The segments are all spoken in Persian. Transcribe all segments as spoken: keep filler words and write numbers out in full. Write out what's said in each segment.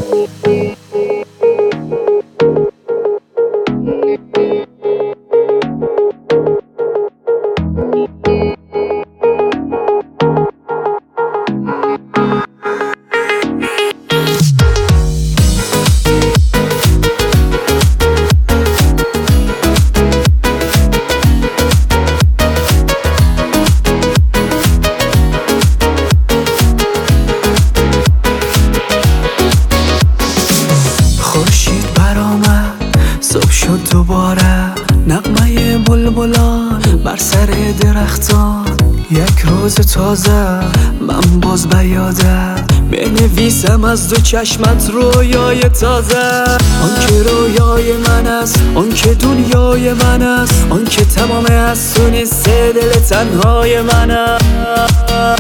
صبح شد دوباره نغمه بلبلان بر سر درختان، یک روز تازه من باز به یاده بنویسم از دو چشمت رویای تازه. آن که رویای من است، آن که دنیای من است، آن که تمام افسون سه دل تنهای من است.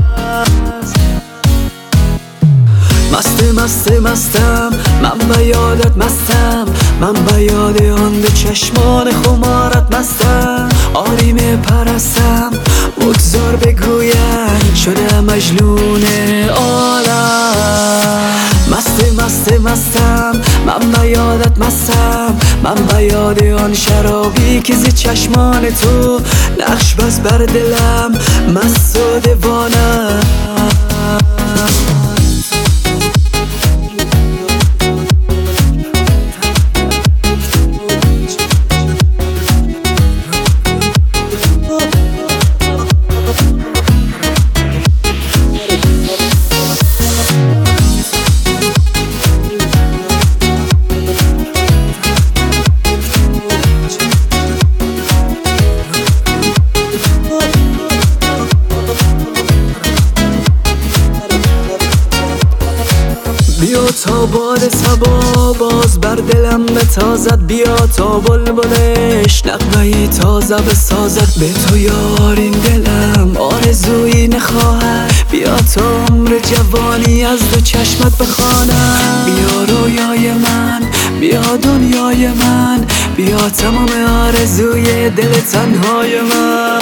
مست مست مستم من به یادت مستم، من به یاد آن دو چشمان خمارت مستم. آری می پرستم بگذار بگویم شده مجنون عالم. مست مست مستم من به یادت مستم، من به یاد آن شرابی که زی چشمان تو نقش بس بر دلم مست و دیوانه. بیا تا باد صبا باز بر دلم بتازد، بیا تا بلبلش نغمه تازه بسازد. به تو یار این دلم آرزویی نخواهد، بیا تا عمر جوانی از دو چشمت بخوانم. بیا رویای من، بیا دنیای من، بیا تمام آرزوی دل تنهای من.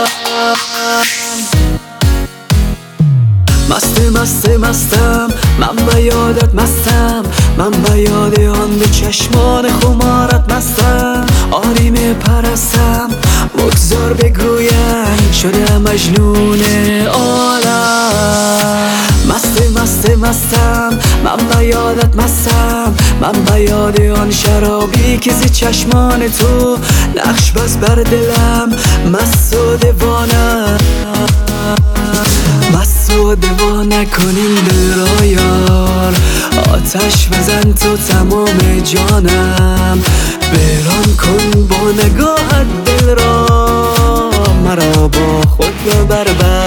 مست مست مستم من به یادت مستم، من به یاد آن دو چشمان خمارت مستم. آری می پرستم بگذار بگویم شده مجنون عالم. مست مست مستم من به یادت مستم، من به یاد آن شرابی که زی چشمان تو نقش بس بر دلم مست و دیوانه. مست و دیوانه کنیم دل را یار، آتش بزن تو تمام جانم. بیران کن با نگاهت دل را، مرا با خود ببر.